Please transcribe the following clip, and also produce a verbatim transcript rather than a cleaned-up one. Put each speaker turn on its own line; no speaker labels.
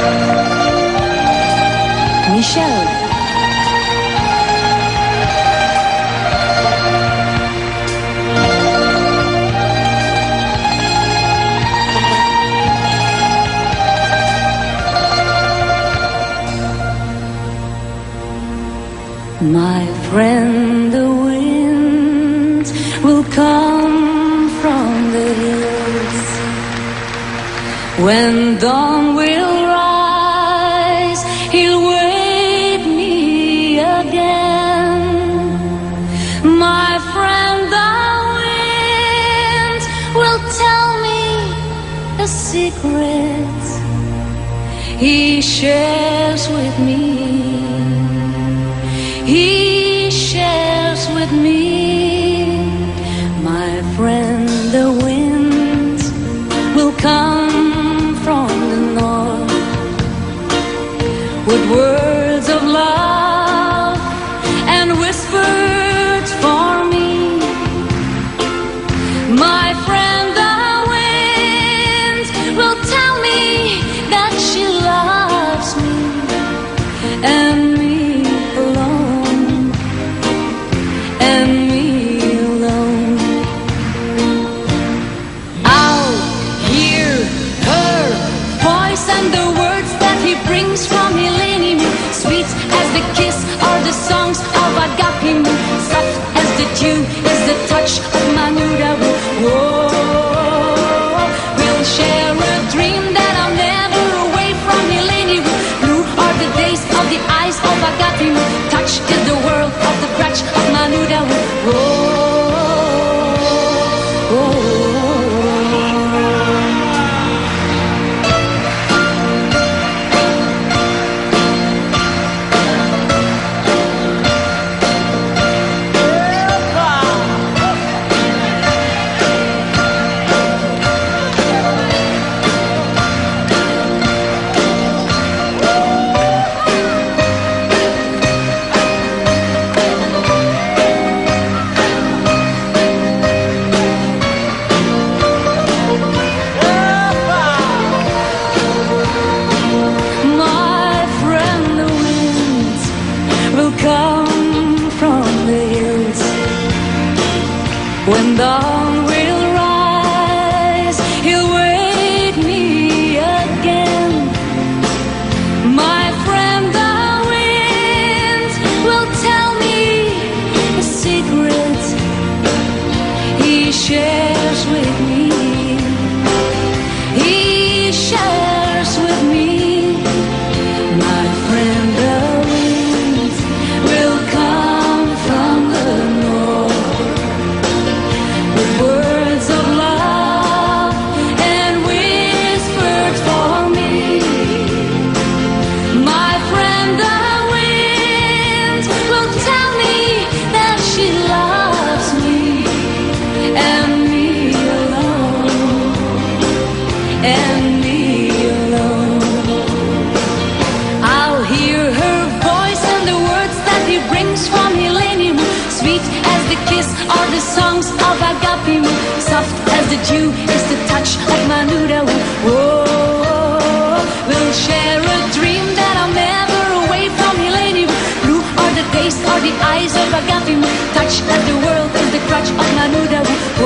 Michelle. My friend, the wind will come from the hills when dawn will rise. He'll wake me again. My friend, the wind will tell me a secret he shares with me. He shares with me. My friend, the wind will come from the north with words of love and whispered for me. My friend, the wind will tell me that she loves me and me. And me alone. I'll hear her voice and the words that he brings from Millennium, sweet as the kiss or the songs of Agape, soft as the dew is the touch of Manuda. Whoa, we'll share a dream that I'll never away from Millennium. Blue are the days of the eyes of Agape, touch is the world of the crutch of Manuda. Whoa. When dawn will rise, he'll wake me again. My friend, the wind will tell me a secret he shares with me. He shares with me. My friend, the wind will come from the north. Words of love and whispered for me. My friend, the wind will tell me that she loves me and me alone, and me alone. I'll hear her voice and the words that he brings from Millennium, sweet as the kiss or the songs of Agape, soft as the dew is the touch of Manuda. Whoa, we'll share a dream that I'll never away from Millennium. Blue are the days or the eyes of Agape, touch as the world is the crutch of Manuda.